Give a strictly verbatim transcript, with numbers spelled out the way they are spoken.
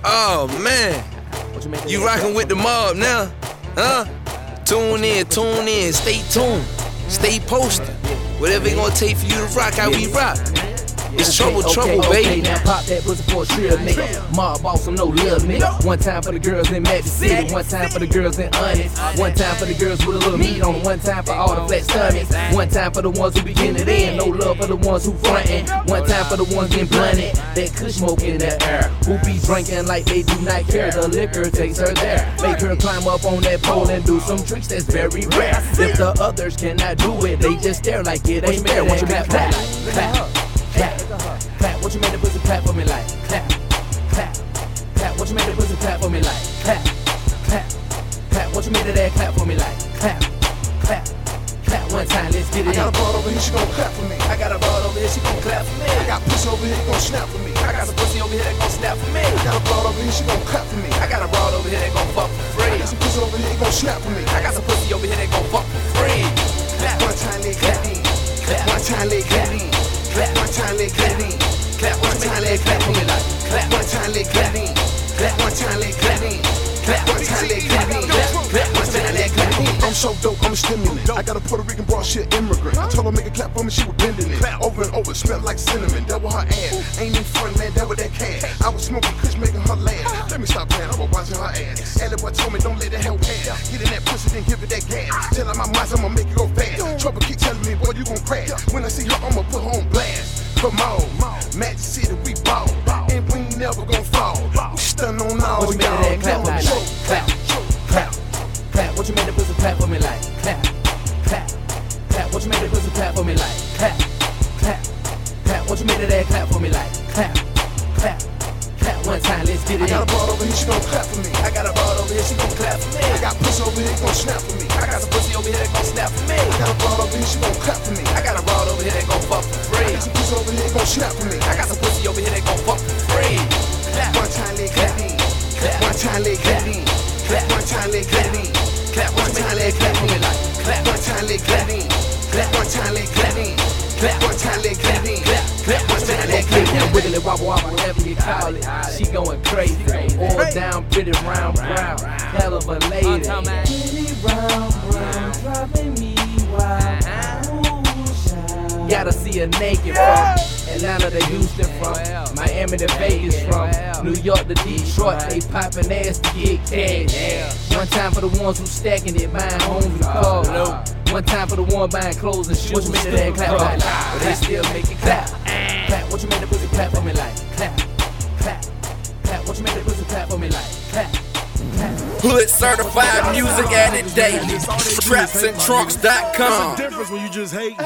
Oh man, you rockin' with the mob now, huh? Tune in, tune in, stay tuned, stay posted. Whatever it gonna take for you to rock, how we rock. It's trouble, okay, trouble, okay, baby. Now pop that pussy for a trill, nigga. Mob boss, I'm no little nigga. One time for the girls in Magic City, one time for the girls in Honest, one time for the girls with a little meat on them, one time for all the flat stomachs, one time for the ones who begin it in, no love for the ones who frontin', one time for the ones getting blunted. That kush smoke in the air, who be drinking like they do not care. The liquor takes her there, make her climb up on that pole and do some tricks that's very rare. If the others cannot do it, they just stare like it ain't fair. Want you clap, clap, clap. Clap, clap, what you made the pussy clap for me like? Clap, clap, clap, what you made the pussy clap for me like? Clap, clap, clap, what you made that clap for me like? Clap, clap, clap, one time, let's get it in. I got a broad over here, she gon' clap for me. I got a broad over here, she gon' clap for me. I got pussy over here, gon' snap for me. I got some pussy over here that gon' snap for me. I got a broad over here, she gon' clap for me. I got a broad over here that gon' fuck for free. I got some pussy over here, gon' snap for me. I got some pussy over here that gon' fuck for free. Clap, one time, let clap in. clap, One time, let clap in. clap, One time, let clap in. clap, one time, let clap for me like? Clap, One time, let clap in. clap, One time, let clap in. clap, One time, let clap in. clap, one time, let clap in. I'm so dope, I'm a stimulant. I got a Puerto Rican broad shit immigrant. I told her make a clap for me, she was bending it. Over and over, smelled like cinnamon. That was her ass. Ain't even front, man, that was that cash. I was smoking kush, making her laugh. Let me stop playing, I was watching her ass. Ellie boy told me don't let it help pass. Get in that pussy, then give it that gas. Tell her my mind, I'ma make it go fast. Trouble keep telling me, boy, you gon' crash. When I see her, I'ma put her on blast. Come on, Magic City, we ball. And we ain't never gon' fall. We stun on all What you made y'all. that clap for me like? Clap, clap, clap. What you made the pussy clap for me like? Clap, clap, clap. What you made the pussy clap for me like? Clap, clap, clap. What you made that clap for me like? Clap, clap, clap. One time, let's get it in. I got a broad over here, she gon' clap for me. I got a broad over here, she gon' clap for me. I got pussy over here, gon' snap for me. I got some pussy over here that gon' snap for me. I got a broad over here, she gon' clap for me. I got a broad over here that gon' fuck for free. I got some pussy over here, gon' snap for me. I got some pussy over here that gon' fuck for free. Clap, One time, let clap in. clap, One time, let clap in. clap, One time, let clap in. clap. One time, let clap for me like? Clap, One time, let clap in. clap, One time, let clap in. clap, One time, let clap in. clap, clap. One time, let clap. Now wiggle it, wobble, wobble, whatever you call it. She going crazy. All down, pretty round, brown. Hell of a lady. Pretty round, brown, driving me wild. Gotta see her naked from Atlanta to Houston, from Miami to Vegas, from New York to Detroit. They poppin' ass to get cash. One time for the ones who stacking it, buying homes and cars. One time for the one buying clothes and shoes. What you made that clap like? But they still make it clap. Clap. What you made the pussy clap for me like? Clap, clap, clap. What you made the pussy clap for me like? Clap. Hood certified music at it daily. Traps and trunks dot com. Difference when you just hate.